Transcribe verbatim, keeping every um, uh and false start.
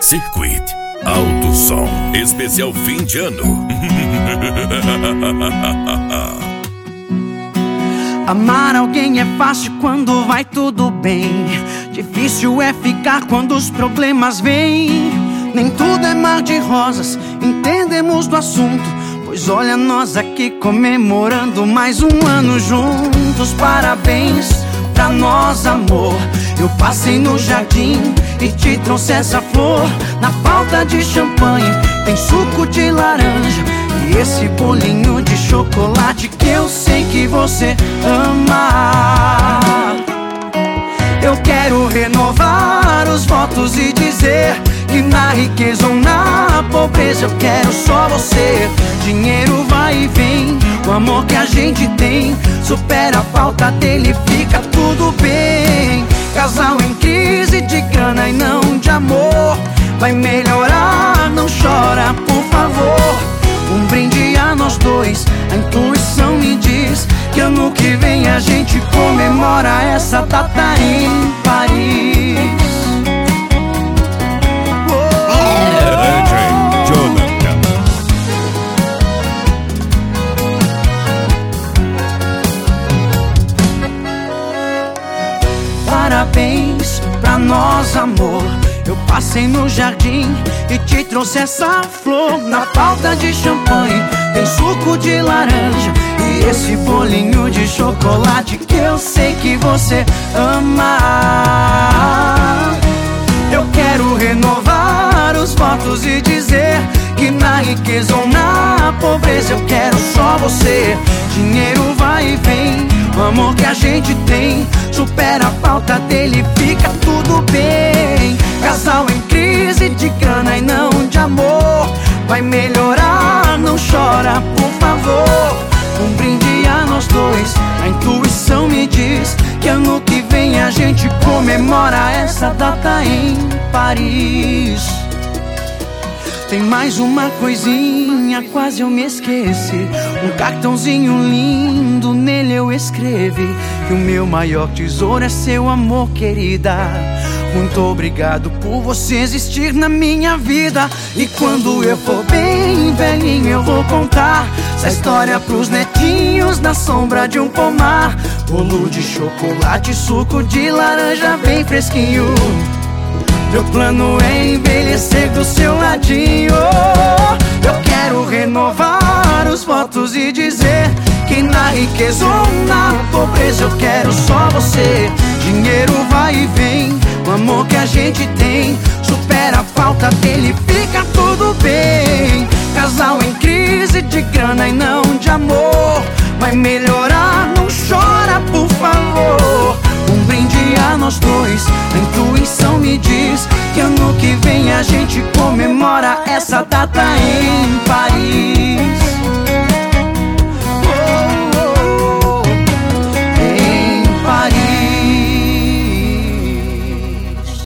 Circuit Alto Som especial fim de ano. Amar alguém é fácil quando vai tudo bem. Difícil é ficar quando os problemas vêm. Nem tudo é mar de rosas, entendemos do assunto. Pois olha nós aqui comemorando mais um ano juntos. Parabéns pra nós, amor. Eu passei no jardim e te trouxe essa flor. Na falta de champanhe tem suco de laranja e esse bolinho de chocolate que eu sei que você ama. Eu quero renovar os votos e dizer que na riqueza ou na pobreza eu quero só você. Dinheiro vai e vem, o amor que a gente tem supera a falta dele, fica tudo bem. Casal em crise de grana e não de amor, vai melhorar, não chora, por favor. Um brinde a nós dois, a intuição me diz que ano que vem a gente comemora essa data em Paris. Parabéns pra nós, amor. Eu passei no jardim e te trouxe essa flor. Na falta de champanhe tem suco de laranja e esse bolinho de chocolate que eu sei que você ama. Eu quero renovar os votos e dizer que na riqueza ou na pobreza eu quero só você. Dinheiro vai e vem, o amor que a gente tem supera a falta dele, fica tudo bem. Casal em crise de grana e não de amor, vai melhorar, não chora, por favor. Um brinde a nós dois, a intuição me diz que ano que vem a gente comemora essa data em Paris. Tem mais uma coisinha, quase eu me esqueci. Um cartãozinho lindo, nele eu escrevi que o meu maior tesouro é seu amor, querida. Muito obrigado por você existir na minha vida. E quando eu for bem velhinho eu vou contar essa história pros netinhos na sombra de um pomar. Bolo de chocolate, suco de laranja bem fresquinho. Meu plano é envelhecer do seu ladinho. Eu quero renovar os votos e dizer que na riqueza ou na pobreza eu quero só você. Dinheiro vai e vem, o amor que a gente tem supera a falta dele, fica tudo bem. Casal em crise de grana e não de amor, vai melhorar, não chora, por favor. Um brinde a nós dois, a intuição me diz que ano que vem a gente comemora essa data em Paris.